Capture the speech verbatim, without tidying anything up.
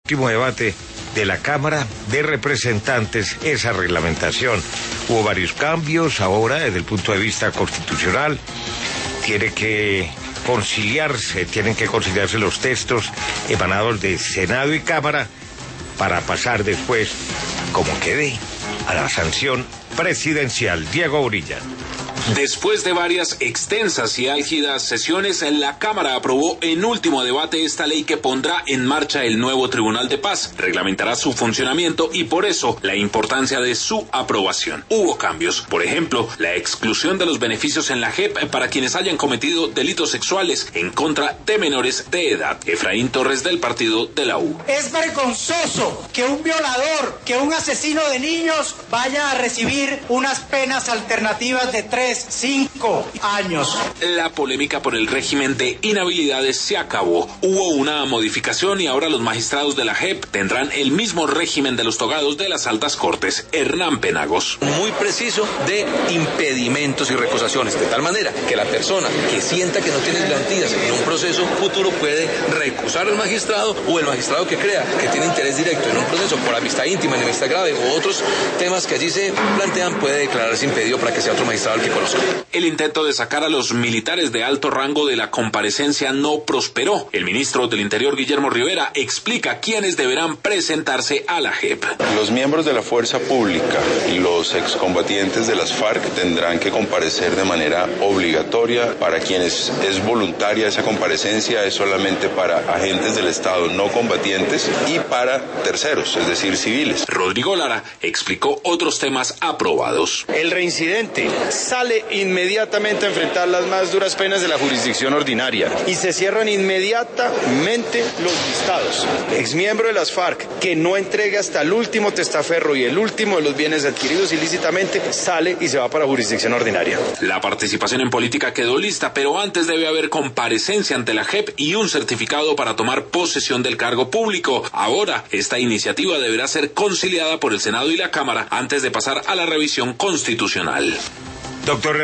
último debate de la Cámara de Representantes esa reglamentación. Hubo varios cambios ahora desde el punto de vista constitucional. Tiene que conciliarse, tienen que conciliarse los textos emanados de Senado y Cámara para pasar después, como quede, a la sanción presidencial. Diego Urilla. Después de varias extensas y álgidas sesiones, la Cámara aprobó en último debate esta ley que pondrá en marcha el nuevo Tribunal de Paz, reglamentará su funcionamiento y por eso la importancia de su aprobación. Hubo cambios, por ejemplo, la exclusión de los beneficios en la J E P para quienes hayan cometido delitos sexuales en contra de menores de edad. Efraín Torres, del partido de la U. Es vergonzoso que un violador, que un asesino de niños vaya a recibir unas penas alternativas de tres cinco años. La polémica por el régimen de inhabilidades se acabó. Hubo una modificación y ahora los magistrados de la J E P tendrán el mismo régimen de los togados de las altas cortes. Hernán Penagos. Muy preciso de impedimentos y recusaciones, de tal manera que la persona que sienta que no tiene garantías en un proceso futuro puede recusar al magistrado o el magistrado que crea que tiene interés directo en un proceso por amistad íntima, enemistad grave u otros temas que allí se plantean, puede declararse impedido para que sea otro magistrado el que conozca. El intento de sacar a los militares de alto rango de la comparecencia no prosperó. El ministro del Interior, Guillermo Rivera, explica quiénes deberán presentarse a la J E P. Los miembros de la fuerza pública y los excombatientes de las FARC tendrán que comparecer de manera obligatoria. Para quienes es voluntaria esa comparecencia, es solamente para agentes del Estado no combatientes y para terceros, es decir, civiles. Rodrigo Lara explicó otros temas aprobados. El reincidente sale inmediatamente a enfrentar las más duras penas de la jurisdicción ordinaria y se cierran inmediatamente los listados. Exmiembro de las FARC que no entregue hasta el último testaferro y el último de los bienes adquiridos ilícitamente sale y se va para jurisdicción ordinaria. La participación en política quedó lista, pero antes debe haber comparecencia ante la J E P y un certificado para tomar posesión del cargo público. Ahora, esta iniciativa deberá ser conciliada por el Senado y la Cámara antes de pasar a la revisión constitucional. Doctor